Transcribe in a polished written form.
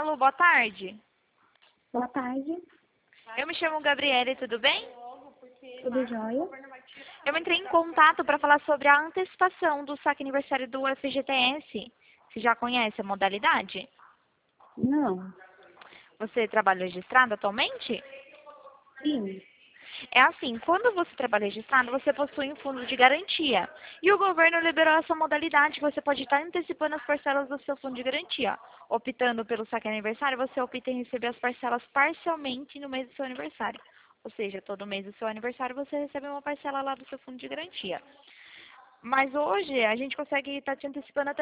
Alô, boa tarde. Boa tarde, Eu me chamo Gabriele, tudo bem? tudo jóia? Eu entrei em contato para falar sobre a antecipação do saque aniversário do FGTS. Você já conhece a modalidade? Não, Você trabalha registrado atualmente? sim, É assim, quando você trabalha registrado, você possui um fundo de garantia. E o governo liberou essa modalidade que você pode estar antecipando as parcelas do seu fundo de garantia. Optando pelo saque aniversário, você opta em receber as parcelas parcialmente no mês do seu aniversário. Ou seja, todo mês do seu aniversário você recebe uma parcela lá do seu fundo de garantia. Mas hoje a gente consegue estar te antecipando até